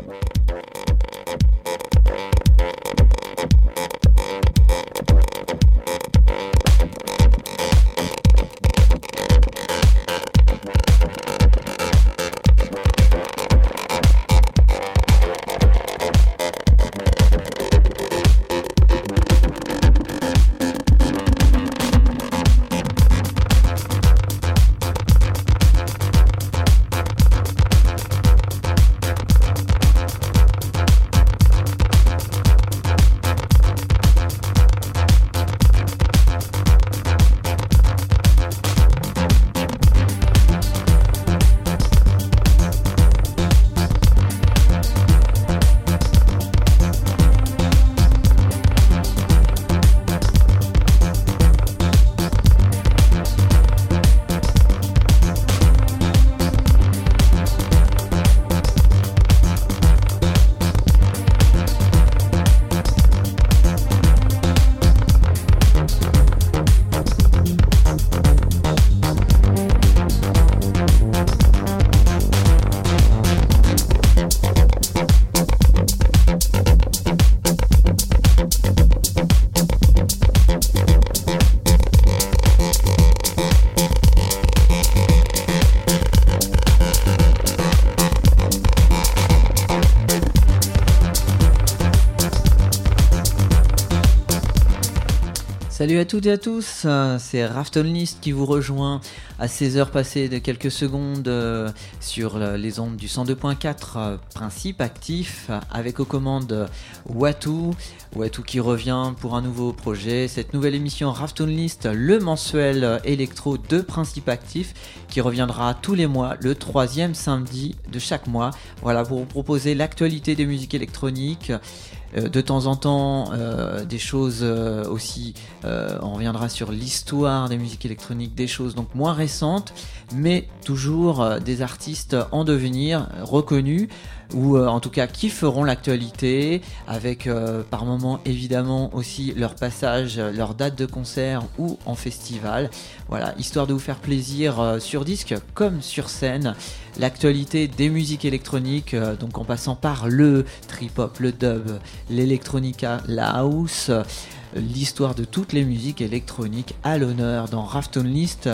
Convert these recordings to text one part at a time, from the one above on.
Salut à toutes et à tous, c'est Raftonlist qui vous rejoint à 16h passées de quelques secondes sur les ondes du 102.4 Principe Actif avec aux commandes Watou qui revient pour un nouveau projet, cette nouvelle émission Raftonlist, le mensuel électro de Principe Actif qui reviendra tous les mois, le 3e samedi de chaque mois, voilà, pour vous proposer l'actualité des musiques électroniques. De temps en temps des choses aussi, on reviendra sur l'histoire des musiques électroniques, des choses donc moins récentes, mais toujours des artistes en devenir, reconnus, ou en tout cas qui feront l'actualité, avec par moments évidemment aussi leur passage, leur date de concert ou en festival, voilà, histoire de vous faire plaisir sur disque comme sur scène, l'actualité des musiques électroniques, donc en passant par le trip-hop, le dub, l'électronica, la house, l'histoire de toutes les musiques électroniques à l'honneur dans Raftonlist,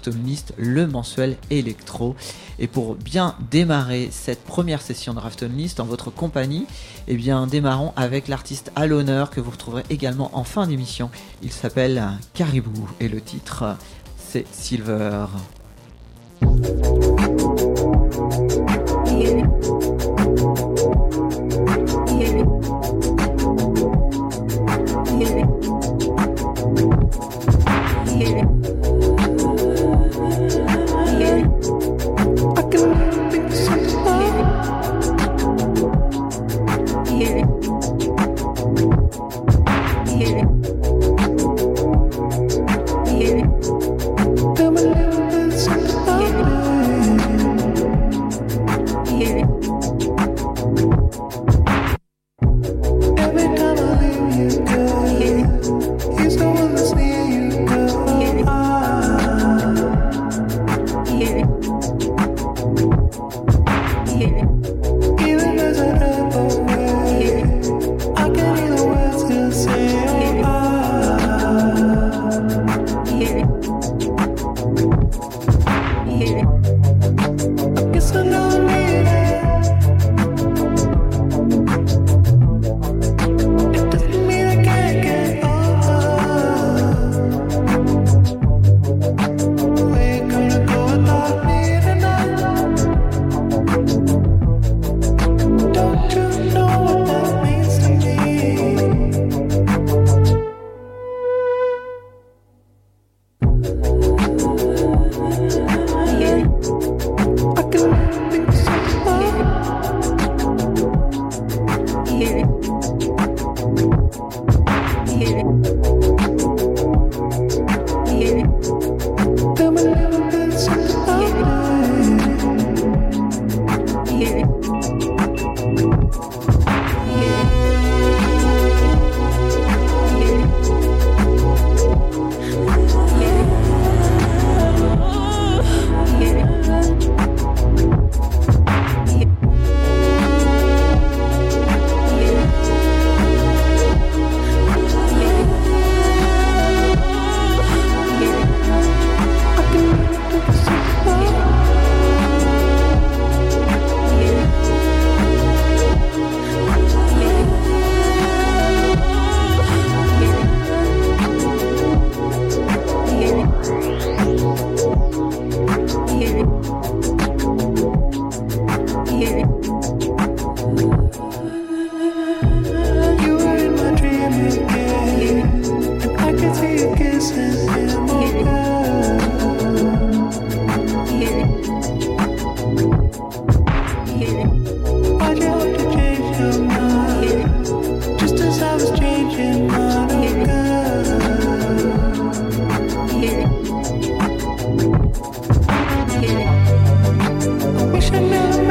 le mensuel électro. Et pour bien démarrer cette première session de Raftonlist en votre compagnie, eh bien démarrons avec l'artiste à l'honneur que vous retrouverez également en fin d'émission. Il s'appelle Caribou et le titre c'est Silver.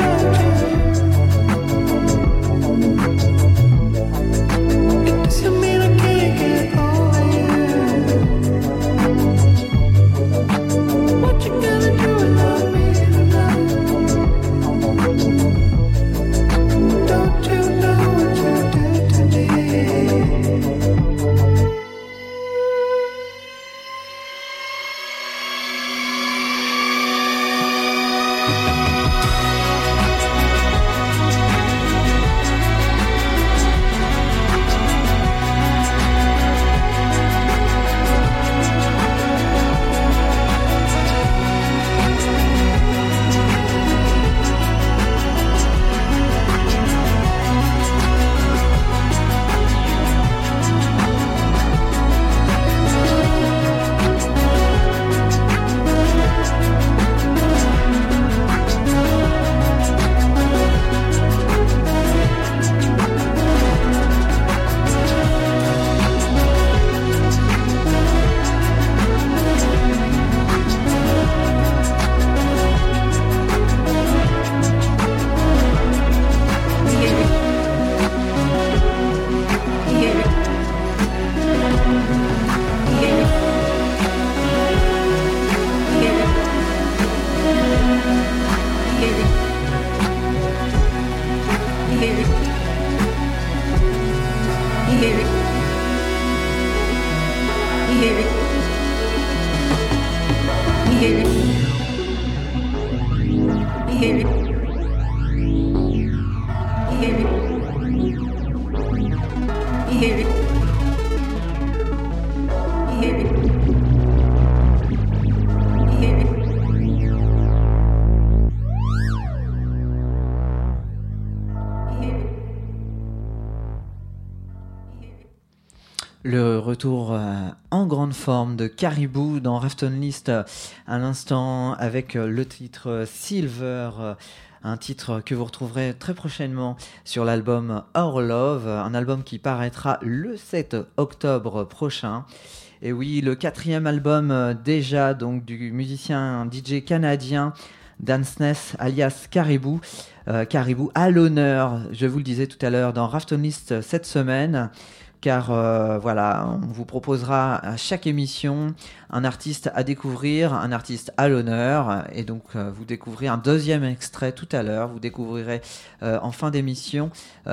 Le retour en grande forme de Caribou dans Rafton List à l'instant avec le titre Silver, un titre que vous retrouverez très prochainement sur l'album Our Love, un album qui paraîtra le 7 octobre prochain. Et oui, le 4e album déjà donc du musicien DJ canadien Dan Sness alias Caribou. Caribou à l'honneur, je vous le disais tout à l'heure, dans Rafton List cette semaine. Car voilà, on vous proposera à chaque émission un artiste à découvrir, un artiste à l'honneur. Et donc, vous découvrirez un deuxième extrait tout à l'heure. Vous découvrirez en fin d'émission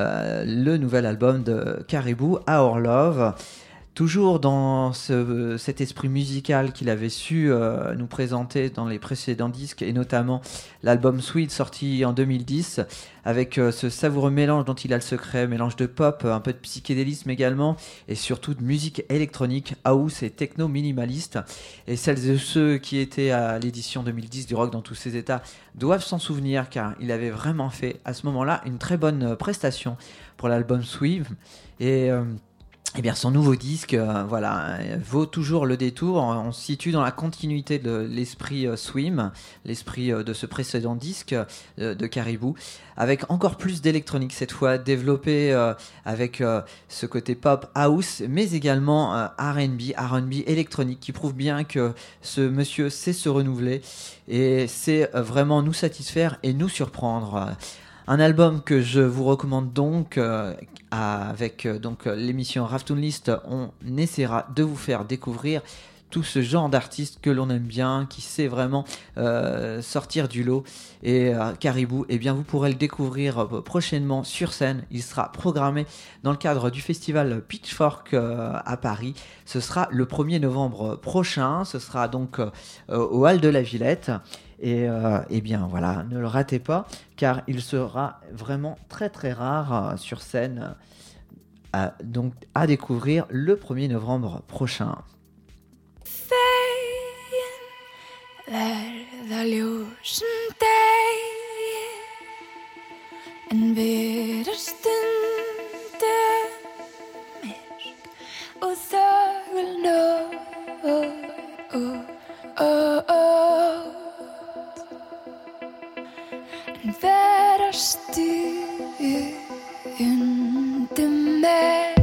le nouvel album de Caribou, Our Love. Toujours dans cet esprit musical qu'il avait su nous présenter dans les précédents disques, et notamment l'album Sweet sorti en 2010, avec ce savoureux mélange dont il a le secret, mélange de pop, un peu de psychédélisme également, et surtout de musique électronique, house et techno minimaliste. Et celles et ceux qui étaient à l'édition 2010 du Rock dans tous ses états doivent s'en souvenir, car il avait vraiment fait à ce moment-là une très bonne prestation pour l'album Sweet. Et bien son nouveau disque voilà, vaut toujours le détour. On se situe dans la continuité de l'esprit Swim, l'esprit de ce précédent disque de Caribou, avec encore plus d'électronique cette fois, développé avec ce côté pop house, mais également R&B électronique, qui prouve bien que ce monsieur sait se renouveler et sait vraiment nous satisfaire et nous surprendre. Un album que je vous recommande donc avec donc l'émission Rafton List. On essaiera de vous faire découvrir tout ce genre d'artiste que l'on aime bien, qui sait vraiment sortir du lot. Et Caribou, eh bien, vous pourrez le découvrir prochainement sur scène. Il sera programmé dans le cadre du festival Pitchfork à Paris. Ce sera le 1er novembre prochain. Ce sera donc au Hall de la Villette. Et eh bien voilà, ne le ratez pas, car il sera vraiment très très rare sur scène, donc à découvrir le 1er novembre prochain. Vera styrande mer.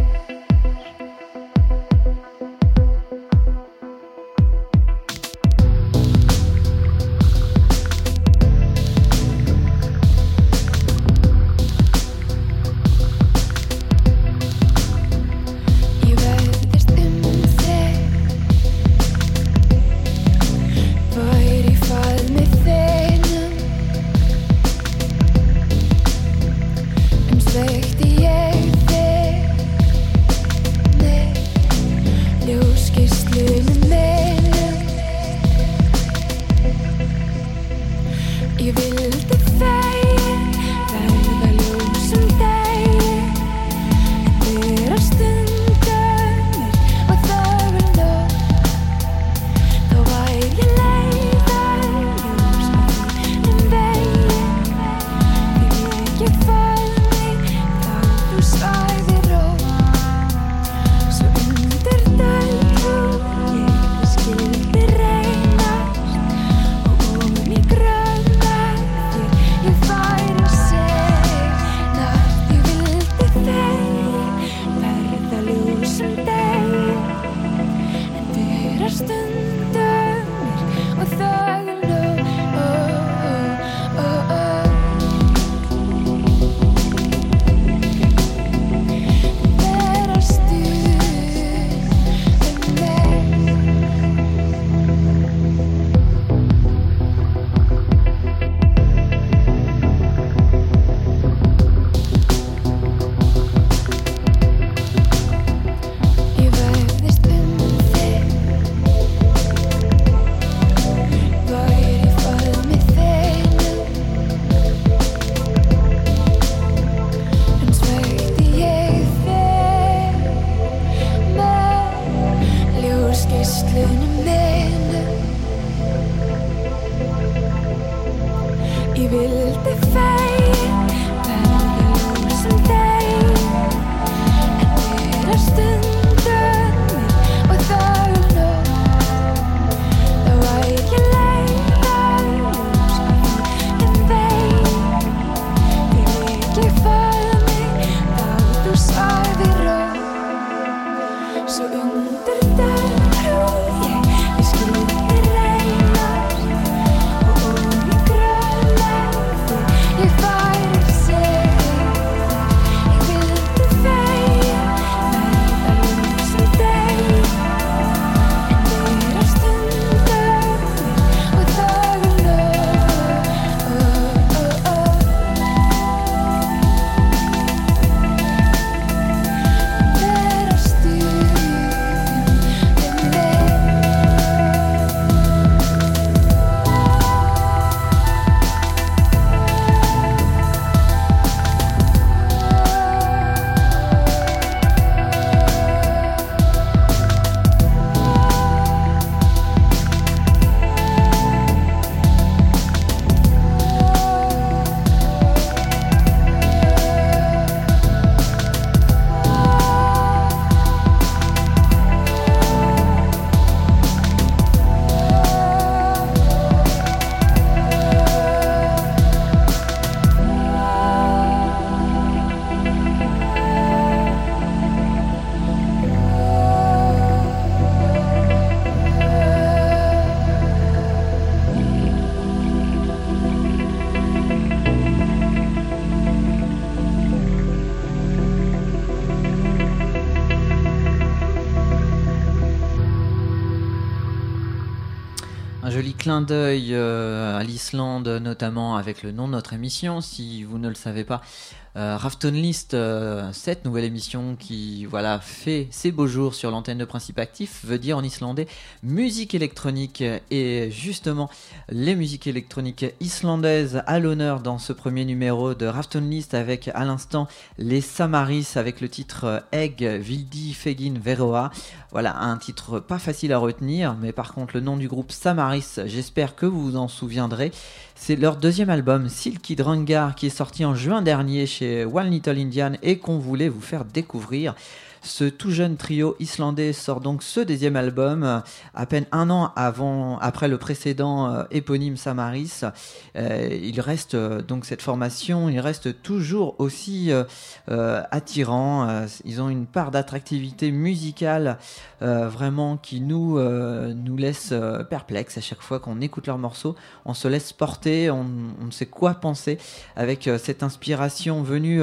clin d'œil à l'Islande, notamment avec le nom de notre émission, si vous ne le savez pas. Raftonlist, cette nouvelle émission qui fait ses beaux jours sur l'antenne de Principe Actif, veut dire en islandais musique électronique. Et justement, les musiques électroniques islandaises à l'honneur dans ce premier numéro de Raftonlist, avec à l'instant les Samaris avec le titre Egg Vildi Fegin Veroa. Voilà, un titre pas facile à retenir, mais par contre le nom du groupe Samaris, j'espère que vous vous en souviendrez. C'est leur deuxième album, Silky Drangar, qui est sorti en juin dernier chez One Little Indian et qu'on voulait vous faire découvrir. Ce tout jeune trio islandais sort donc ce deuxième album, à peine un an après le précédent éponyme Samaris. Il reste donc cette formation, il reste toujours aussi attirant. Ils ont une part d'attractivité musicale vraiment qui nous laisse perplexes à chaque fois qu'on écoute leurs morceaux. On se laisse porter, on ne sait quoi penser avec cette inspiration venue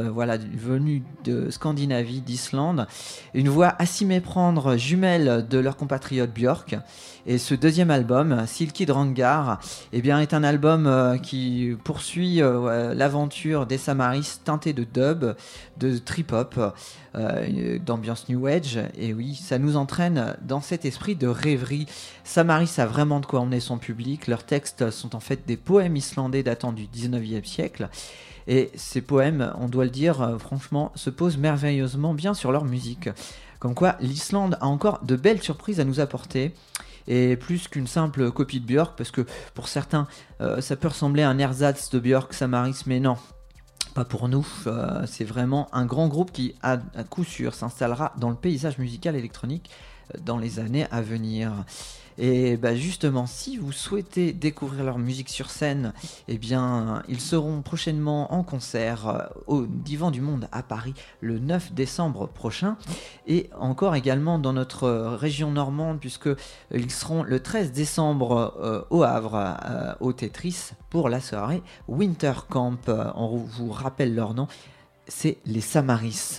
de Scandinavie, d'Islande. Une voix à s'y méprendre, jumelle de leur compatriote Björk. Et ce deuxième album, Silky Drangar, est un album qui poursuit l'aventure des Samaris teinté de dub, de trip-hop, d'ambiance New Age. Et oui, ça nous entraîne dans cet esprit de rêverie. Samaris a vraiment de quoi emmener son public. Leurs textes sont en fait des poèmes islandais datant du 19e siècle. Et ces poèmes, on doit le dire, franchement, se posent merveilleusement bien sur leur musique. Comme quoi, l'Islande a encore de belles surprises à nous apporter. Et plus qu'une simple copie de Björk, parce que pour certains, ça peut ressembler à un ersatz de Björk, Samaris, mais non. Pas pour nous, c'est vraiment un grand groupe qui, à coup sûr, s'installera dans le paysage musical électronique dans les années à venir. Et justement, si vous souhaitez découvrir leur musique sur scène, ils seront prochainement en concert au Divan du Monde à Paris le 9 décembre prochain, et encore également dans notre région normande, puisqu'ils seront le 13 décembre au Havre, au Tetris, pour la soirée Winter Camp. On vous rappelle leur nom, c'est les Samaris.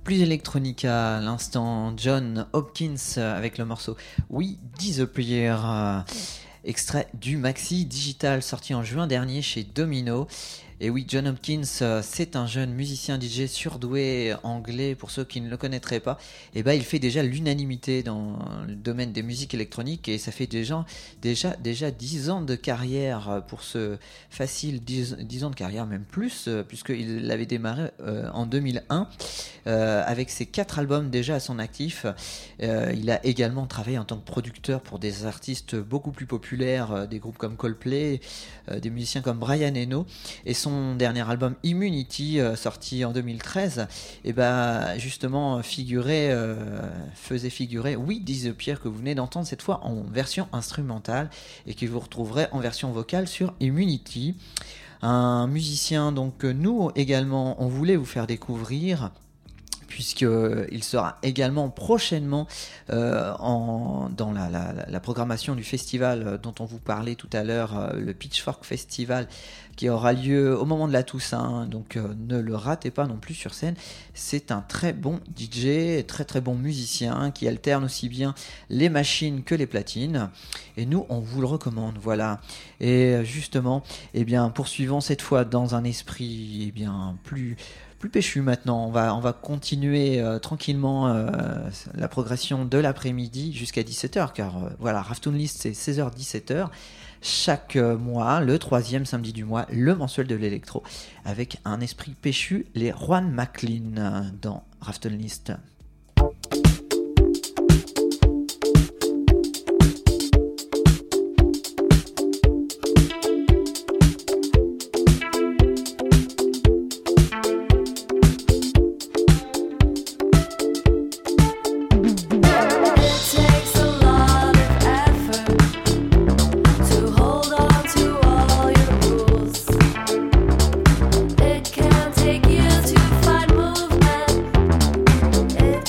Plus électronique à l'instant, John Hopkins avec le morceau We Disappear, extrait du maxi digital sorti en juin dernier chez Domino. Et oui, John Hopkins, c'est un jeune musicien DJ surdoué anglais, pour ceux qui ne le connaîtraient pas. Et il fait déjà l'unanimité dans le domaine des musiques électroniques, et ça fait déjà 10 ans de carrière pour ce facile 10 ans de carrière, même plus, puisqu'il l'avait démarré en 2001 avec ses 4 albums déjà à son actif. Il a également travaillé en tant que producteur pour des artistes beaucoup plus populaires, des groupes comme Coldplay, des musiciens comme Brian Eno, et son dernier album Immunity, sorti en 2013, justement faisait figurer We Disappear, que vous venez d'entendre cette fois en version instrumentale et que vous retrouverez en version vocale sur Immunity. Un musicien donc que nous également on voulait vous faire découvrir, puisqu'il sera également prochainement dans la programmation du festival dont on vous parlait tout à l'heure, le Pitchfork Festival, qui aura lieu au moment de la Toussaint, donc ne le ratez pas non plus sur scène. C'est un très bon DJ, très très bon musicien, qui alterne aussi bien les machines que les platines, et nous on vous le recommande, voilà. Et justement, poursuivons cette fois dans un esprit plus péchu maintenant. On va continuer tranquillement la progression de l'après-midi jusqu'à 17h, car Raftoon List c'est 16h-17h chaque mois, le 3e samedi du mois, le mensuel de l'électro, avec un esprit péchu, les Juan MacLean dans Raftoon List. It can take years to find movement.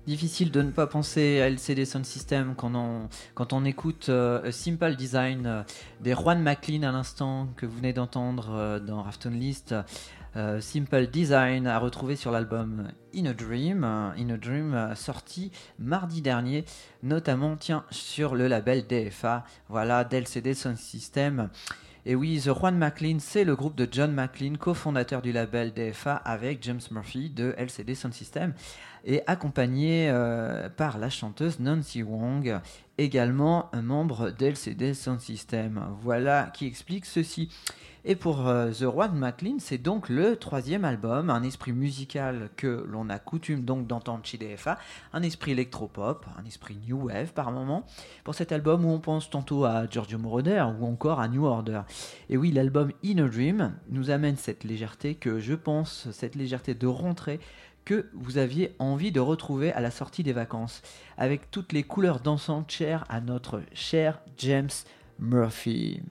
Difficile de ne pas penser à LCD Sound System quand on écoute A Simple Design des Juan MacLean à l'instant que vous venez d'entendre dans Rafton List. Simple Design à retrouver sur l'album In a Dream sorti mardi dernier, notamment sur le label DFA, voilà, d'LCD Sound System. Et oui, The Juan MacLean, c'est le groupe de John MacLean, cofondateur du label DFA avec James Murphy de LCD Sound System, et accompagné par la chanteuse Nancy Wong, également un membre d'LCD Sound System. Voilà qui explique ceci. Et pour The Juan MacLean, c'est donc le 3e album, un esprit musical que l'on a coutume donc d'entendre chez DFA, un esprit électropop, un esprit new wave par moment, pour cet album où on pense tantôt à Giorgio Moroder ou encore à New Order. Et oui, l'album In a Dream nous amène cette légèreté que je pense, cette légèreté de rentrée que vous aviez envie de retrouver à la sortie des vacances, avec toutes les couleurs dansantes chères à notre cher James Murphy.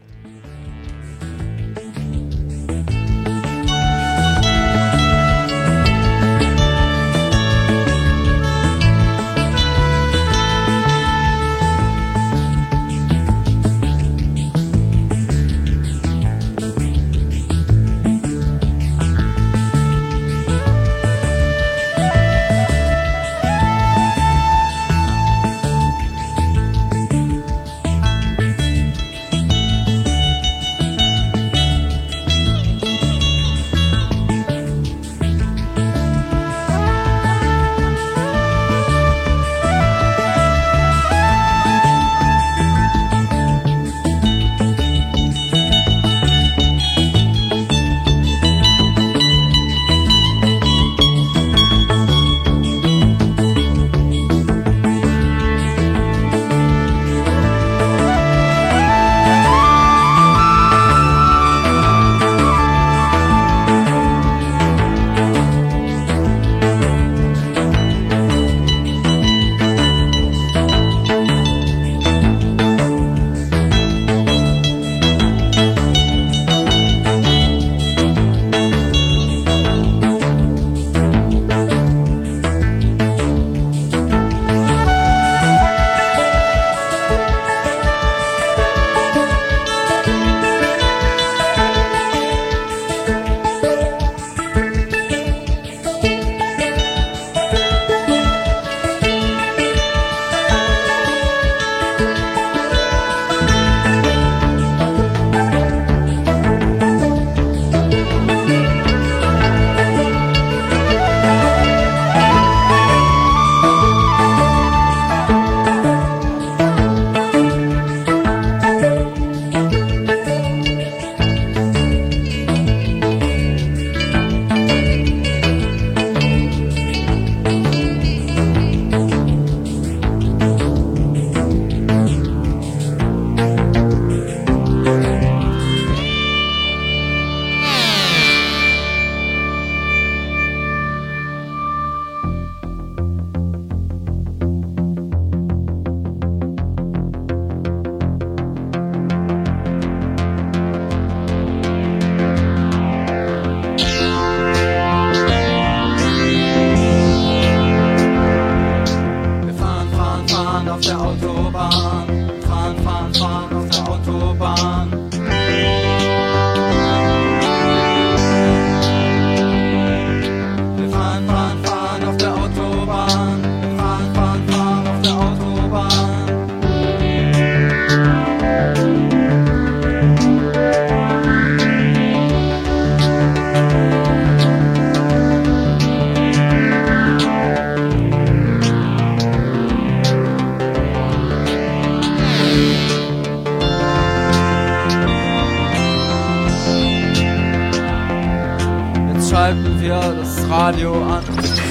schalten wir das Radio an.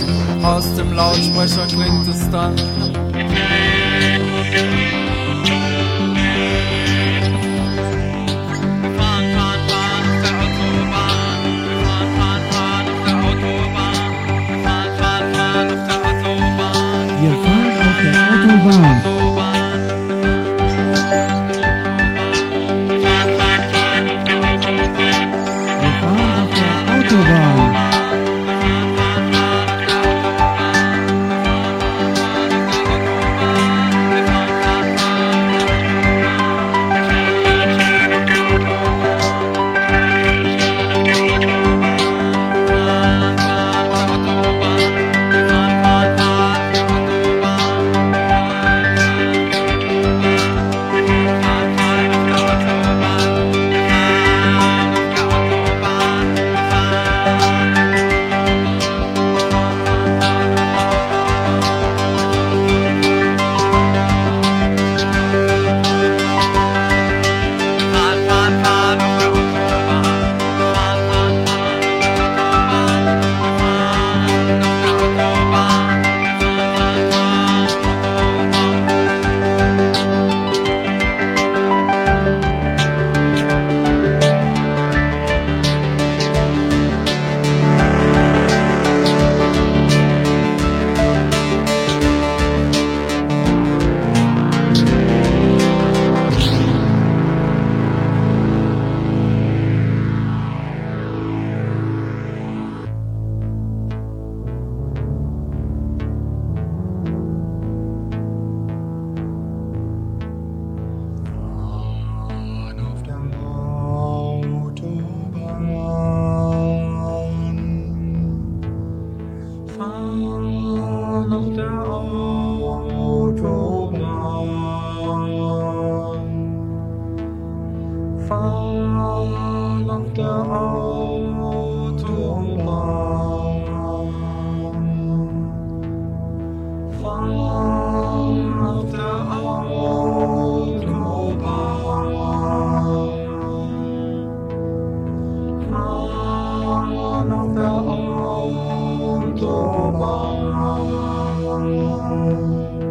Aus dem Lautsprecher klingt es dann. Wir fahren auf der Autobahn. fahren auf der Autobahn, fahren auf der Autobahn, fahren auf der Autobahn, auf der Autobahn.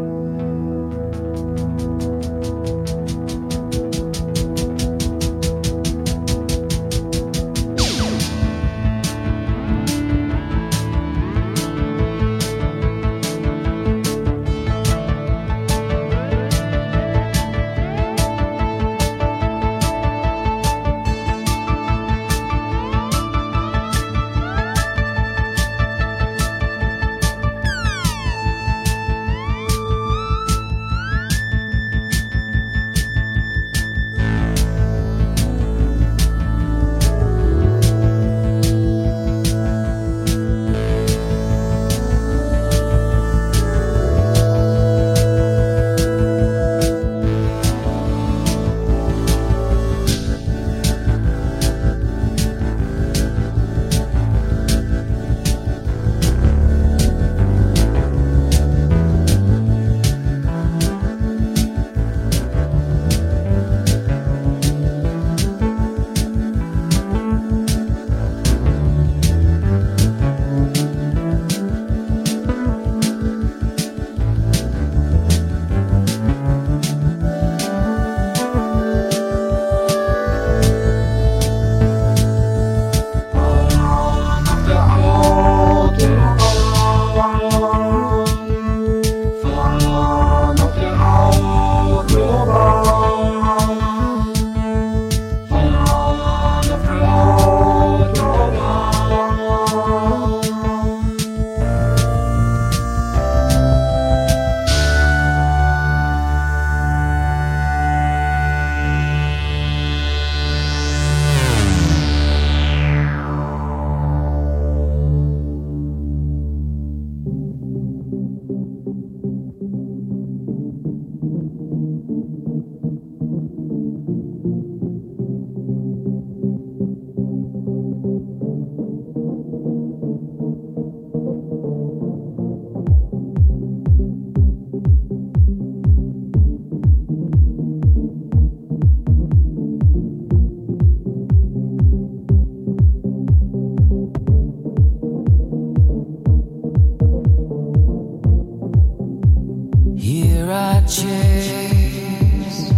chase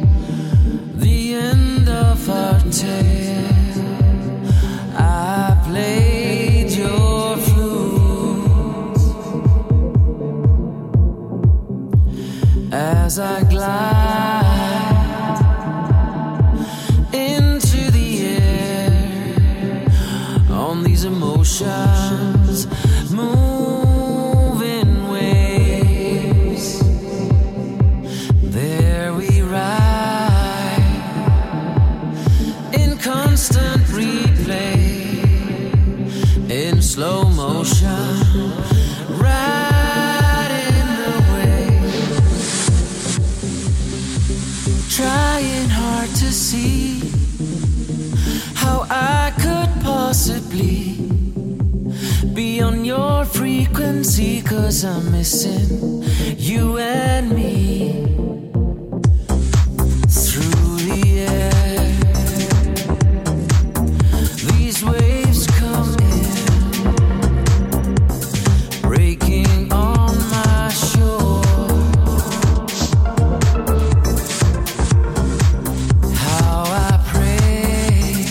the end of our tale. I played your flute as I glide into the air on these emotions. Moving waves, there we ride in constant replay, in slow motion, riding the wave, trying hard to see how I could possibly be on your frequency, 'cause I'm missing you and me through the air. These waves come in, breaking on my shore. How I pray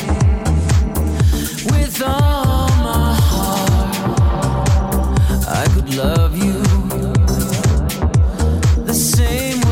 with all my heart I could love you the same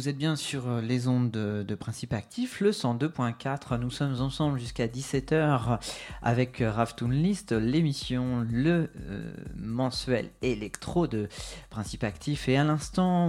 Vous êtes bien sur les ondes de Principe Actif, le 102.4. Nous sommes ensemble jusqu'à 17h avec Raftoon List, l'émission, le mensuel électro de Principe Actif. Et à l'instant,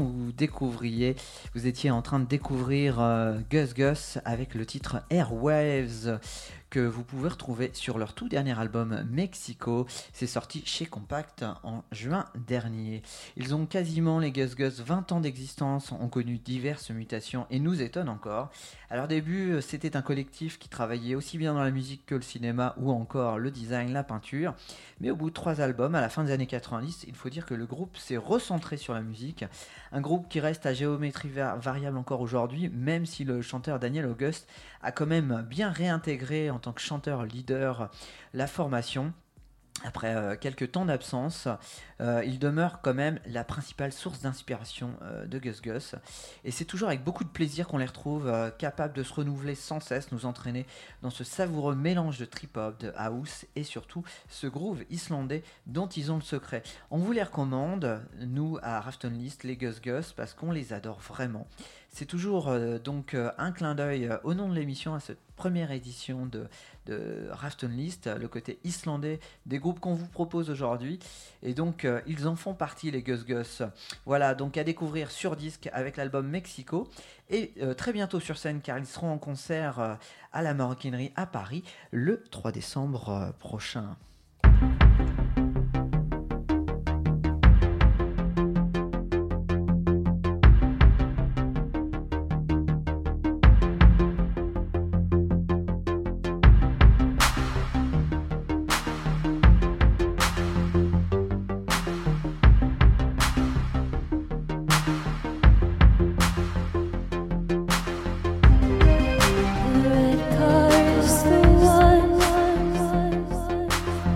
vous étiez en train de découvrir Gus Gus avec le titre Airwaves, que vous pouvez retrouver sur leur tout dernier album Mexico. C'est sorti chez Compact en juin dernier. Ils ont quasiment, les Gus Gus, 20 ans d'existence, ont connu diverses mutations et nous étonnent encore. À leur début, c'était un collectif qui travaillait aussi bien dans la musique que le cinéma ou encore le design, la peinture. Mais au bout de 3 albums, à la fin des années 90, il faut dire que le groupe s'est recentré sur la musique. Un groupe qui reste à géométrie variable encore aujourd'hui, même si le chanteur Daniel August a quand même bien réintégré en tant que chanteur leader la formation. Après quelques temps d'absence, il demeure quand même la principale source d'inspiration de Gus Gus. Et c'est toujours avec beaucoup de plaisir qu'on les retrouve capables de se renouveler sans cesse, nous entraîner dans ce savoureux mélange de trip-hop, de house et surtout ce groove islandais dont ils ont le secret. On vous les recommande, nous à Raftoon List, les Gus Gus, parce qu'on les adore vraiment. C'est toujours donc un clin d'œil au nom de l'émission à cette première édition de Raftoon List, le côté islandais des groupes qu'on vous propose aujourd'hui. Et donc ils en font partie, les Gus Gus. Voilà, donc à découvrir sur disque avec l'album Mexico. Et très bientôt sur scène, car ils seront en concert à la Maroquinerie à Paris le 3 décembre prochain. The red car is the one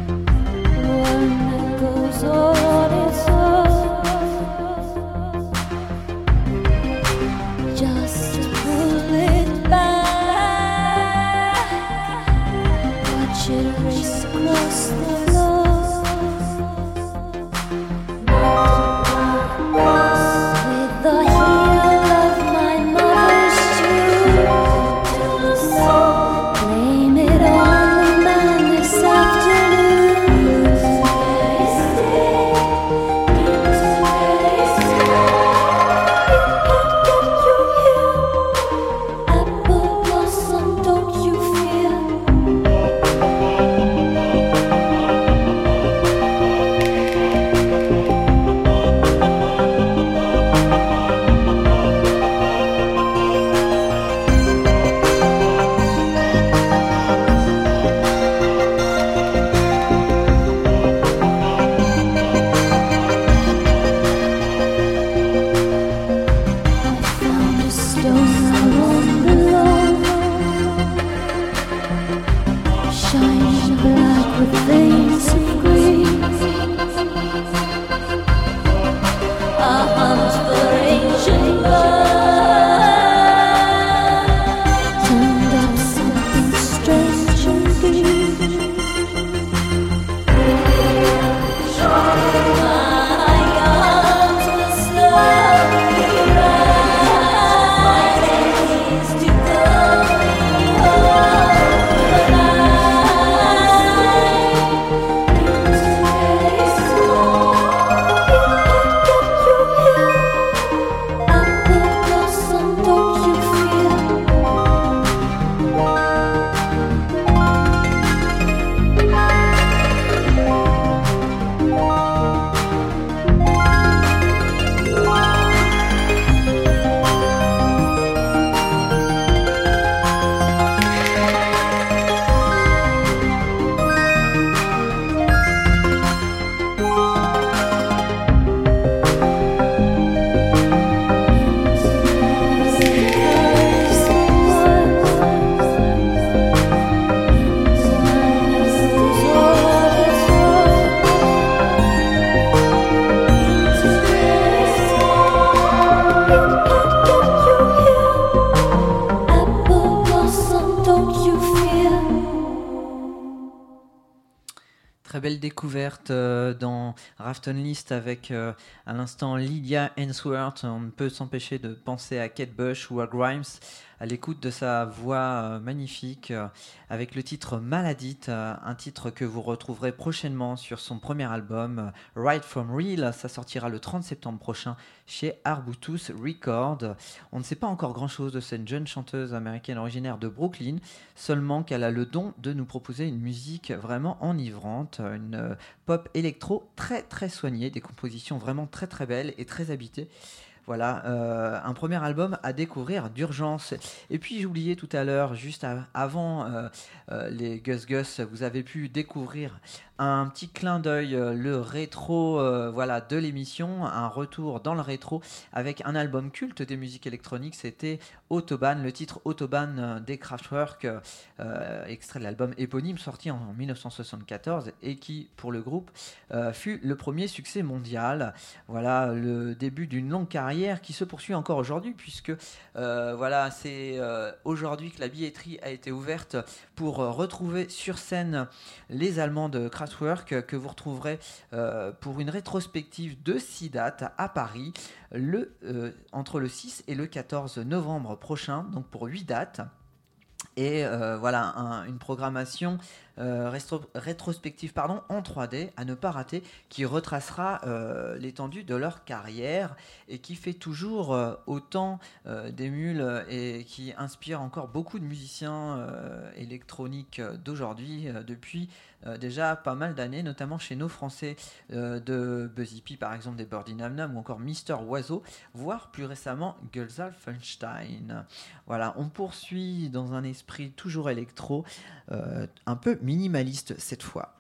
belle découverte dans Rafton List avec à l'instant Lydia Ainsworth. On ne peut s'empêcher de penser à Kate Bush ou à Grimes à l'écoute de sa voix magnifique avec le titre Maladite, un titre que vous retrouverez prochainement sur son premier album Right From Real. Ça sortira le 30 septembre prochain chez Arbutus Records. On ne sait pas encore grand chose de cette jeune chanteuse américaine originaire de Brooklyn, seulement qu'elle a le don de nous proposer une musique vraiment enivrante, une pop électro très très soignée, des compositions vraiment très très belles et très habitées. Voilà, un premier album à découvrir d'urgence. Et puis j'oubliais tout à l'heure, juste avant les Gus Gus, vous avez pu découvrir un petit clin d'œil, le rétro de l'émission, un retour dans le rétro avec un album culte des musiques électroniques, c'était Autobahn, le titre Autobahn des Kraftwerk, extrait de l'album éponyme sorti en 1974 et qui, pour le groupe, fut le premier succès mondial. Voilà, le début d'une longue carrière qui se poursuit encore aujourd'hui puisque c'est aujourd'hui que la billetterie a été ouverte pour retrouver sur scène les Allemands de Kraftwerk que vous retrouverez pour une rétrospective de 6 dates à Paris entre le 6 et le 14 novembre prochain, donc pour 8 dates. Et une programmation rétrospective en 3D à ne pas rater, qui retracera l'étendue de leur carrière et qui fait toujours autant d'émules et qui inspire encore beaucoup de musiciens électroniques d'aujourd'hui depuis déjà pas mal d'années, notamment chez nos Français de Buzzy P par exemple, des Birdie Nam Nam ou encore Mister Oiseau, voire plus récemment Gölzalfenstein. Voilà, on poursuit dans un esprit toujours électro, un peu minimaliste cette fois.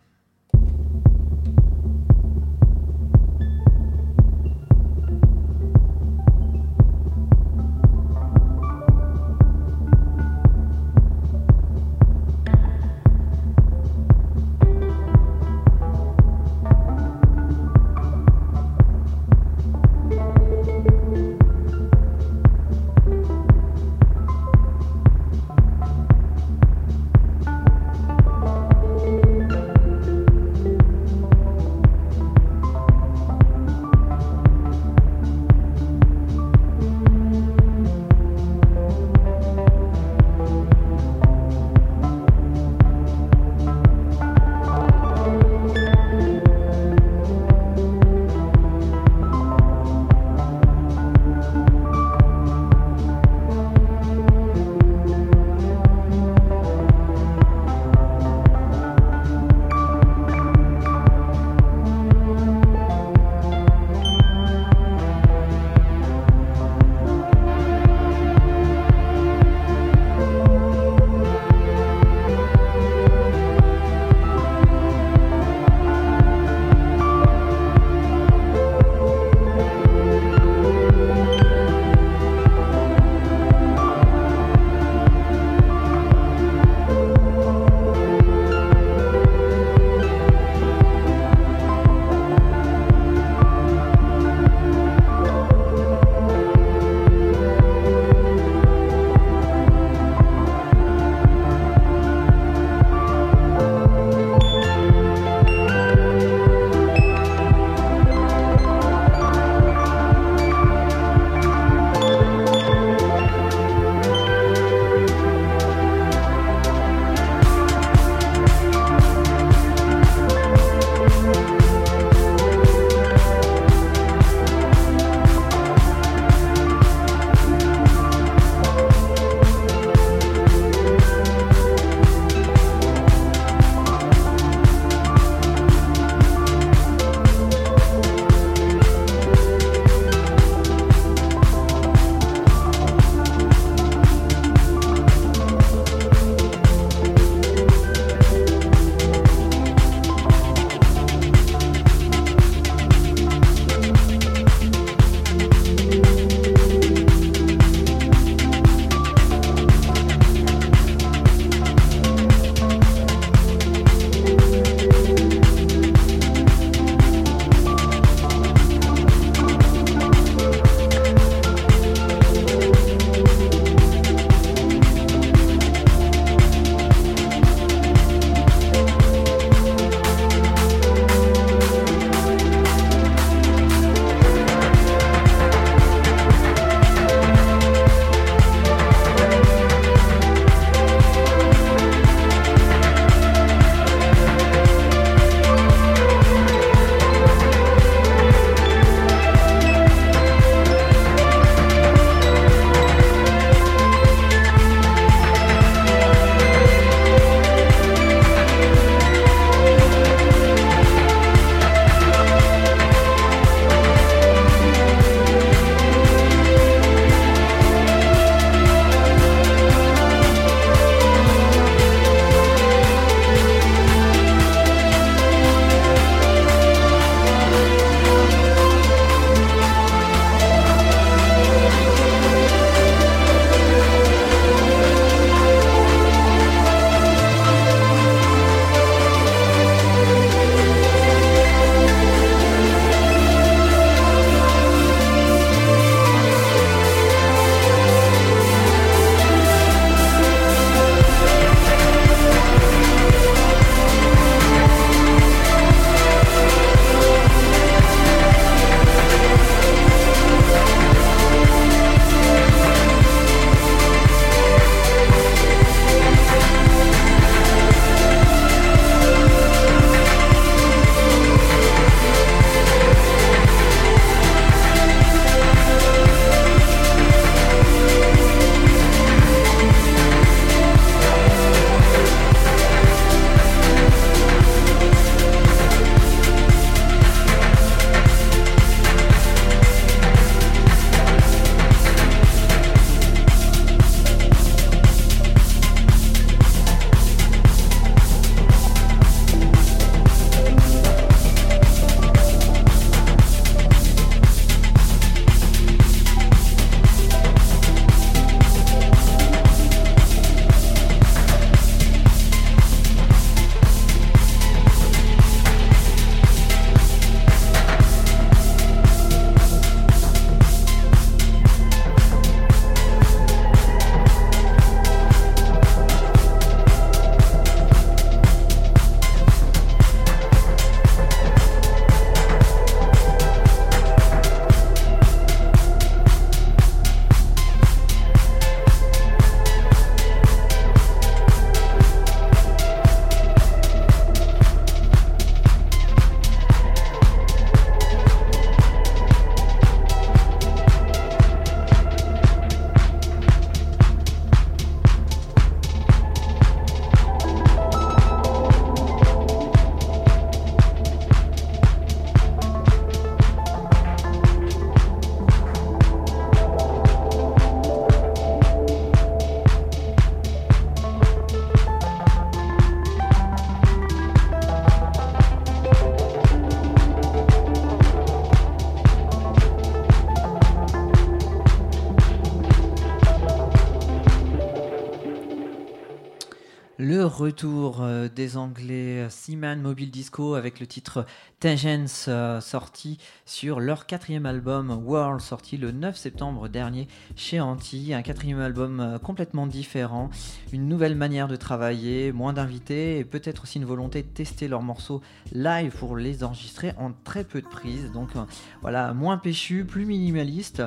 retour des Anglais Seaman Mobile Disco avec le titre Tangents, sorti sur leur 4e album World, sorti le 9 septembre dernier chez Anti. Un 4e album complètement différent, une nouvelle manière de travailler, moins d'invités et peut-être aussi une volonté de tester leurs morceaux live pour les enregistrer en très peu de prises. Donc voilà, moins péchu, plus minimaliste.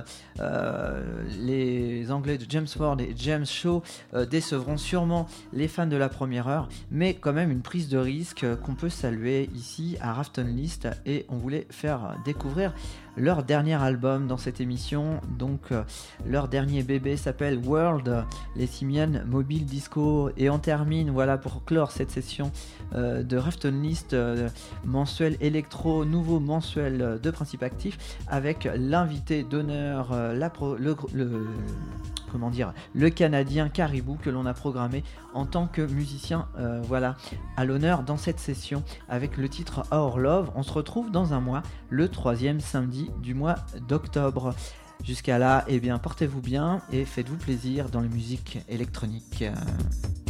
Les Anglais de James Ford et James Shaw décevront sûrement les fans de la première heure, mais quand même une prise de risque qu'on peut saluer ici à Rafton List, et on voulait faire découvrir leur dernier album dans cette émission. Donc leur dernier bébé s'appelle World, les Simian Mobile Disco, et on termine, voilà, pour clore cette session de Rafton List mensuel électro, nouveau mensuel de Principe Actif, avec l'invité d'honneur, le Canadien Caribou, que l'on a programmé en tant que musicien voilà, à l'honneur dans cette session avec le titre Our Love. On se retrouve dans un mois, le 3e samedi du mois d'octobre. Jusqu'à là, eh bien, portez-vous bien et faites-vous plaisir dans la musique électronique.